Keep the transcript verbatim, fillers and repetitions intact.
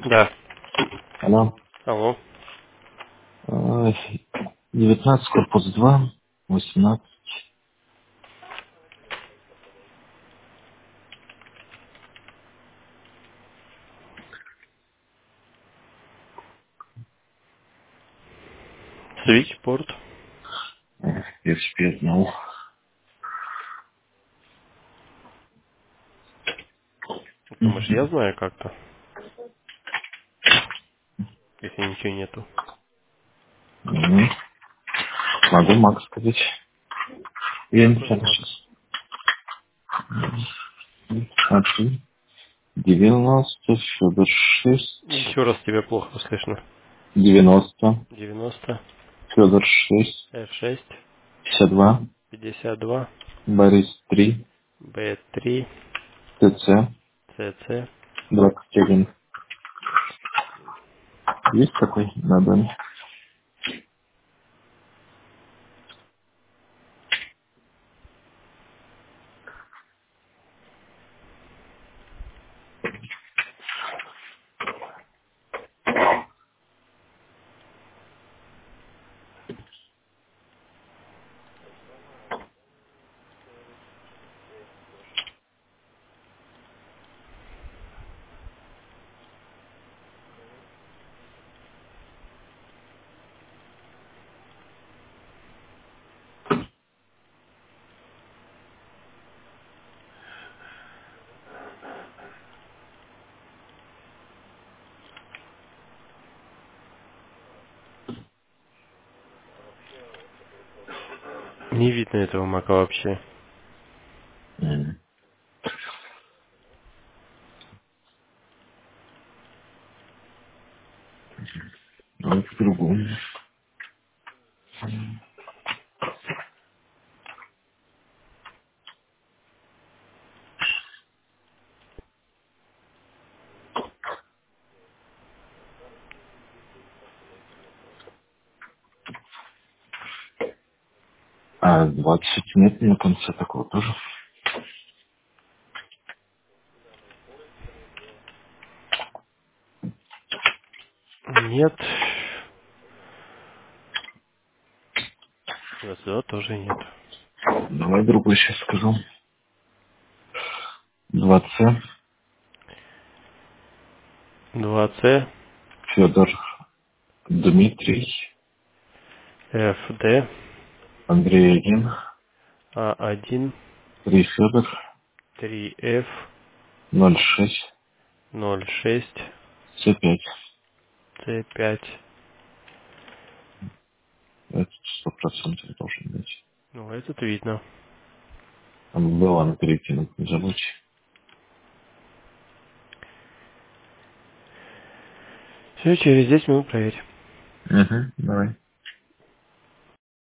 Да. Алло. Алло. Э, девятнадцать, корпус два, восемнадцать. Свитчпорт. Эксперт знал. Думаешь, я знаю как-то, если ничего нету? Мгм. Могу Макс сказать. Я не Тоже знаю Макс. сейчас. Один, девяносто, Федор шесть, Еще раз тебя плохо слышно. девяносто, девяносто, Федор шесть, эф шесть, пятьдесят два, пятьдесят два, Борис три, бэ три, ТЦ цэ цэ. двадцать один. Есть такой на доме? Не видно этого мака вообще. М. А вот по-другому. А двадцать нет на конце такого тоже. Нет. двадцать два тоже нет. Давай другой сейчас скажу. два С, два цэ, Федор, Дмитрий, эф дэ, Андрей один, а один, три Федор, три эф, ноль шесть, ноль шесть, С пять. цэ пять. Это сто процентов должен быть. Ну, этот видно. Там было на перекинуть, не забудь. Все, через десять минут проверь. Угу, давай.